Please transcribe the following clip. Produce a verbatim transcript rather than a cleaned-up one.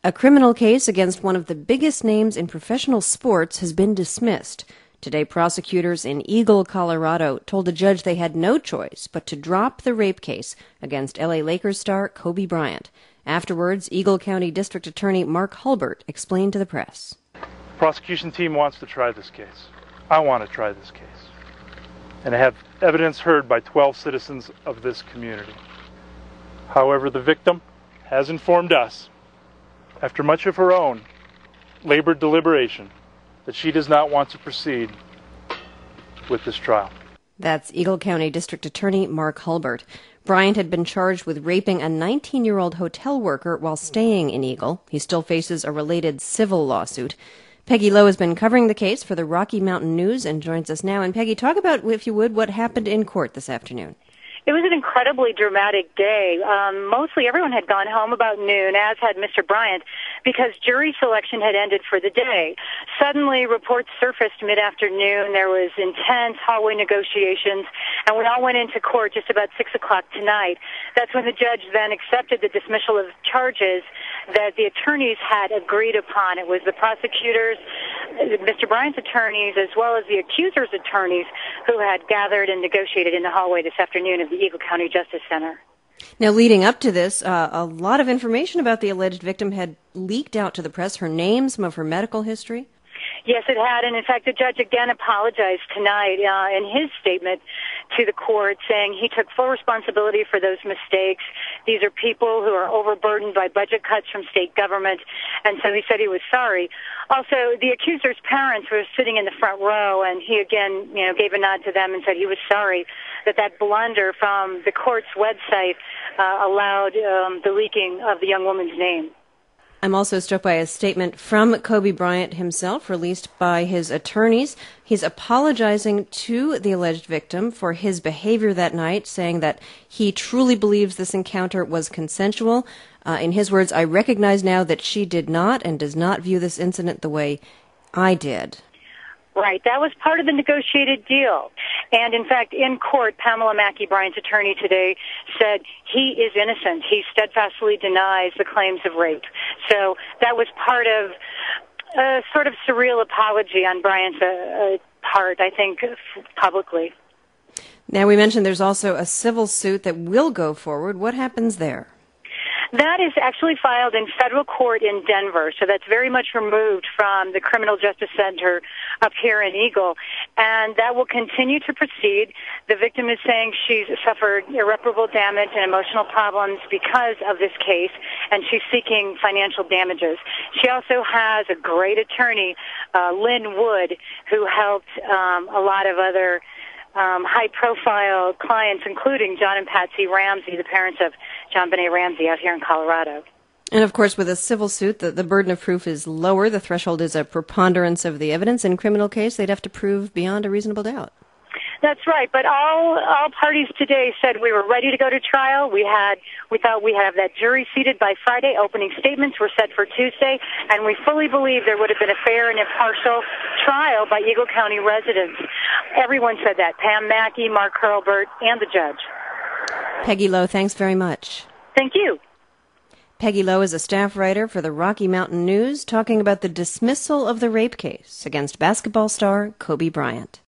A criminal case against one of the biggest names in professional sports has been dismissed. Today, prosecutors in Eagle, Colorado, told a judge they had no choice but to drop the rape case against L A Lakers star Kobe Bryant. Afterwards, Eagle County District Attorney Mark Hulbert explained to the press. The prosecution team wants to try this case. I want to try this case. And I have evidence heard by twelve citizens of this community. However, the victim has informed us, after much of her own labored deliberation, that she does not want to proceed with this trial. That's Eagle County District Attorney Mark Hulbert. Bryant had been charged with raping a nineteen-year-old hotel worker while staying in Eagle. He still faces a related civil lawsuit. Peggy Lowe has been covering the case for the Rocky Mountain News and joins us now. And Peggy, talk about, if you would, what happened in court this afternoon. It was an incredibly dramatic day. Um, mostly everyone had gone home about noon, as had Mister Bryant, because jury selection had ended for the day. Suddenly, reports surfaced mid-afternoon. There was intense hallway negotiations, and we all went into court just about six o'clock tonight. That's when the judge then accepted the dismissal of charges that the attorneys had agreed upon. It was the prosecutors, Mister Bryant's attorneys, as well as the accuser's attorneys who had gathered and negotiated in the hallway this afternoon of the Eagle County Justice Center. Now, leading up to this, uh, a lot of information about the alleged victim had leaked out to the press, her name, some of her medical history. Yes, it had, and in fact, the judge again apologized tonight uh, in his statement to the court, saying he took full responsibility for those mistakes. These are people who are overburdened by budget cuts from state government, and so he said he was sorry. Also, the accuser's parents were sitting in the front row, and he again, you know, gave a nod to them and said he was sorry that that blunder from the court's website uh, allowed um, the leaking of the young woman's name. I'm also struck by a statement from Kobe Bryant himself, released by his attorneys. He's apologizing to the alleged victim for his behavior that night, saying that he truly believes this encounter was consensual. Uh, in his words, I recognize now that she did not and does not view this incident the way I did. Right. That was part of the negotiated deal. And, in fact, in court, Pamela Mackey, Bryant's attorney today, said he is innocent. He steadfastly denies the claims of rape. So that was part of a sort of surreal apology on Bryant's uh, uh, part, I think, publicly. Now, we mentioned there's also a civil suit that will go forward. What happens there? That is actually filed in federal court in Denver, so that's very much removed from the Criminal Justice Center up here in Eagle, and that will continue to proceed. The victim is saying she's suffered irreparable damage and emotional problems because of this case, and she's seeking financial damages. She also has a great attorney, uh, Lynn Wood, who helped um, a lot of other Um, high-profile clients, including John and Patsy Ramsey, the parents of John Benet Ramsey out here in Colorado. And, of course, with a civil suit, the, the burden of proof is lower. The threshold is a preponderance of the evidence. In a criminal case, they'd have to prove beyond a reasonable doubt. That's right, but all all parties today said we were ready to go to trial. We had we thought we have that jury seated by Friday. Opening statements were set for Tuesday, and we fully believe there would have been a fair and impartial trial by Eagle County residents. Everyone said that. Pam Mackey, Mark Hurlbert, and the judge. Peggy Lowe, thanks very much. Thank you. Peggy Lowe is a staff writer for the Rocky Mountain News, talking about the dismissal of the rape case against basketball star Kobe Bryant.